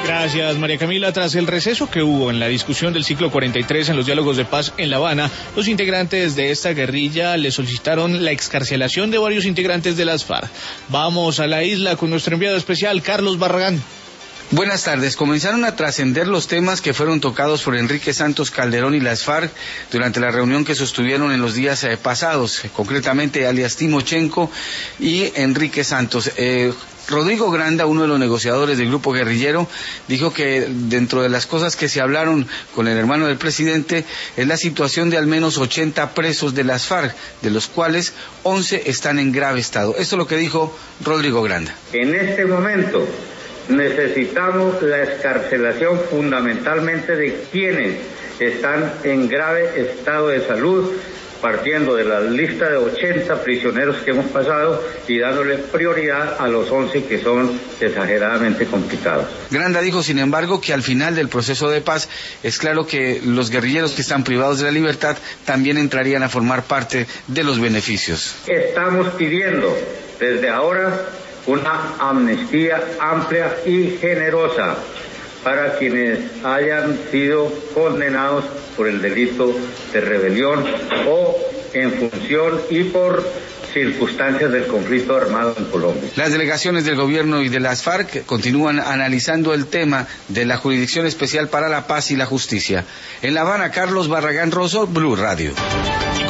Gracias, María Camila. Tras el receso que hubo en la discusión del ciclo 43 en los diálogos de paz en La Habana, los integrantes de esta guerrilla le solicitaron la excarcelación de varios integrantes de las FARC. Vamos a la isla con nuestro enviado especial, Carlos Barragán. Buenas tardes. Comenzaron a trascender los temas que fueron tocados por Enrique Santos Calderón y las FARC durante la reunión que sostuvieron en los días pasados, concretamente alias Timochenko y Enrique Santos. Rodrigo Granda, uno de los negociadores del grupo guerrillero, dijo que dentro de las cosas que se hablaron con el hermano del presidente es la situación de al menos 80 presos de las FARC, de los cuales 11 están en grave estado. Esto es lo que dijo Rodrigo Granda. En este momento necesitamos la excarcelación fundamentalmente de quienes están en grave estado de salud, partiendo de la lista de 80 prisioneros que hemos pasado y dándole prioridad a los 11 que son exageradamente complicados. Granda dijo, sin embargo, que al final del proceso de paz es claro que los guerrilleros que están privados de la libertad también entrarían a formar parte de los beneficios. Estamos pidiendo desde ahora una amnistía amplia y generosa para quienes hayan sido condenados por el delito de rebelión o en función y por circunstancias del conflicto armado en Colombia. Las delegaciones del gobierno y de las FARC continúan analizando el tema de la Jurisdicción Especial para la Paz y la Justicia. En La Habana, Carlos Barragán Rosso, Blue Radio.